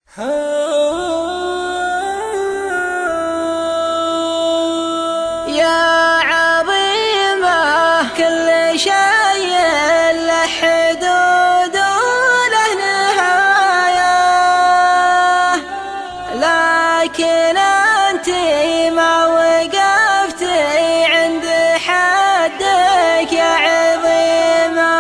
يا عظيمة كل شيء له حدود وله نهاية، لكن أنتِ ما وقفتي عند حدك يا عظيمة.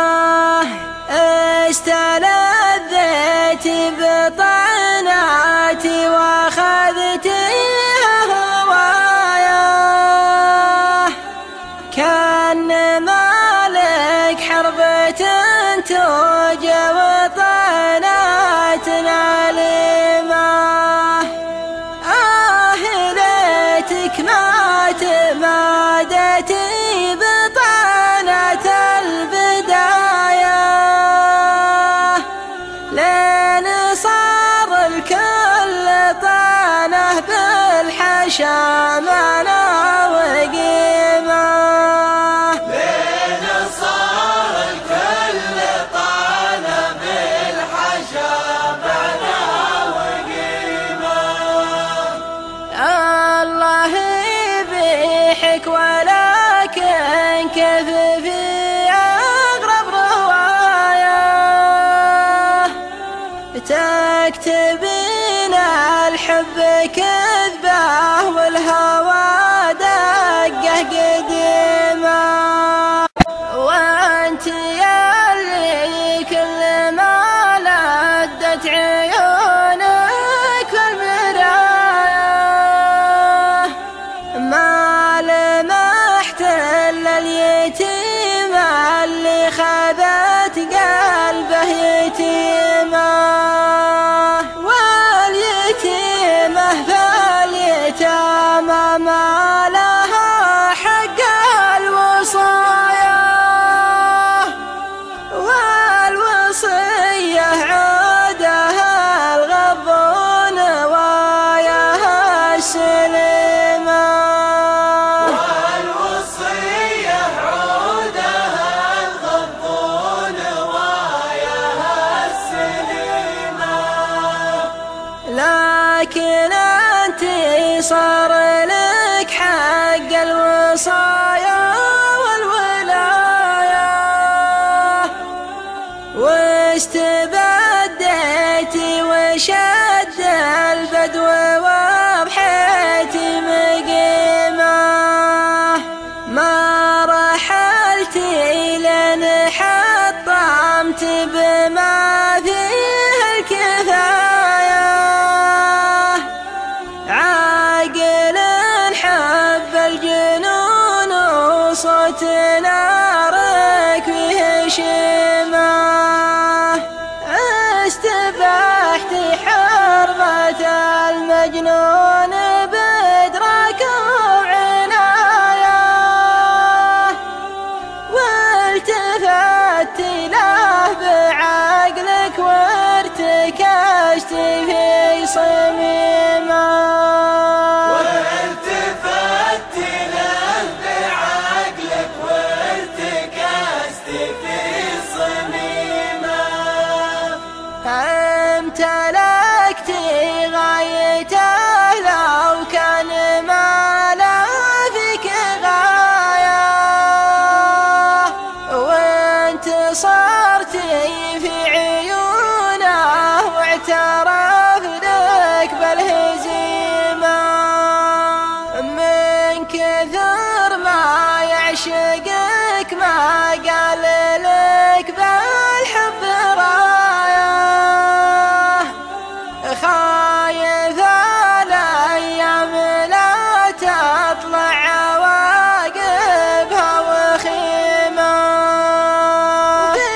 استلذيتي بطعناتي واخذتيها هوايا، كان مالك حربة توجه وطعناتنا لما ليتك ما تمادتي بطعنة البداية، لين صار الكل طعنه بالحشامة وقيمة. لين صار الكل طعنه بالحشامة وقيمة. الله يبيحك ولكن كيف في أغرب رواية تكتبين الحب كذبه والهوى دقه قديمة، وانت ياللي كل ما لدت عيونك والمراية ما لمحت الا اليتيم اللي خذت قلبه يتيمة، واليتيمة فاليتامى ما لها حق الوصايا، والوصية عودها الغضون واياها السليمة. والوصية عودها الغضون واياها السليمة. لكن أنت صار لك حق الوصايا والولاية، واستبديتي وشد البدو وضحيتي مقيمة، ما رحلتي لين حطمت بما فيه الكفاية، عاقل حب الجنون وصوت نارك فيه شيمة، استبحتي حربة المجنون بدرك وعناية، والتفتي له بعقلك وارتكشتي في صميمة. والتفت له بعقلك وارتكست في صميمة. امتلكتي غايته لو كان ما لا فيك غاية، وانتصرتي في عيونه واعترف لك بالهزيمة، من كثر ما يعشقك ما قال لك بالحب راية، خايف الأيام لا تطلع عواقبها وخيمة، في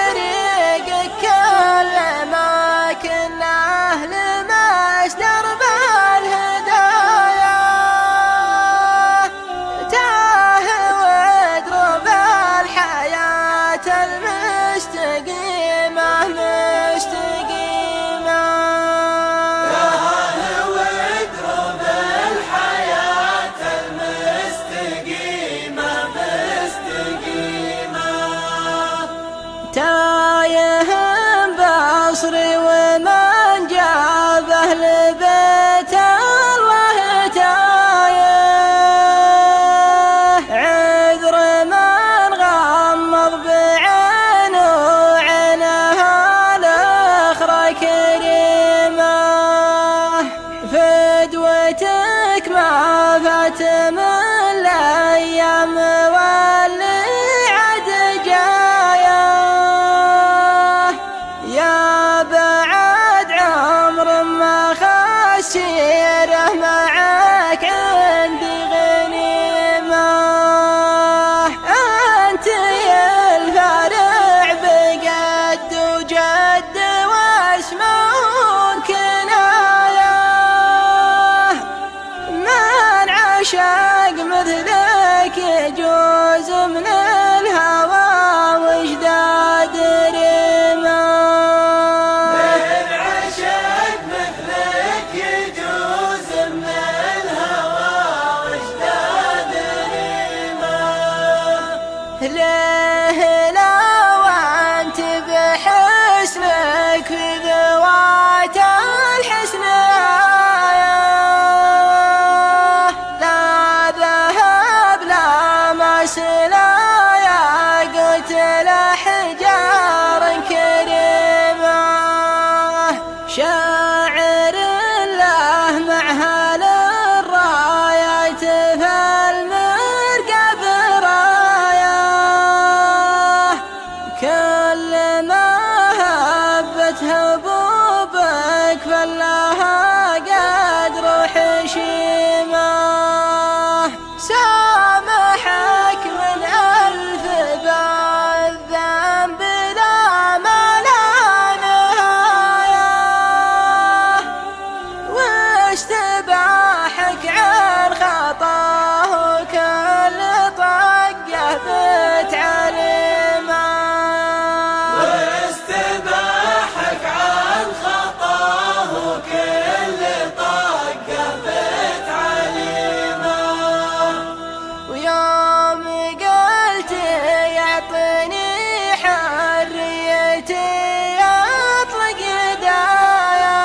طريقك كل ما كنا لمس درب شاعر له معها للرايات فالمرقى برايا كل ما هبت هبوبك فلها قدر حشيمه سامحك من ألف بالذنب لا ما لا نهاية واشتباحك عن خطاه كل طقه بتعليمه واستباحك عن خطاه كل طقه بتعليمه ويوم قلت يعطيني حريتي أطلق يدايا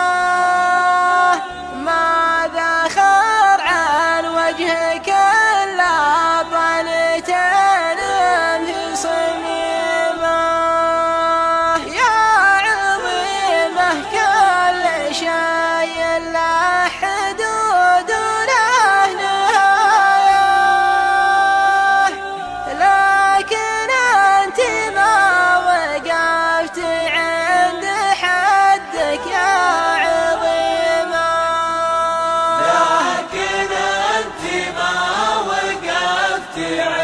ماذا خر عن وجهك إلا طلتين في صميمه يا عظيمه كل شيء له حدود وله نهاية لكن أنت ما وقفت عند حدك يا عظيمة لكن أنت ما وقفت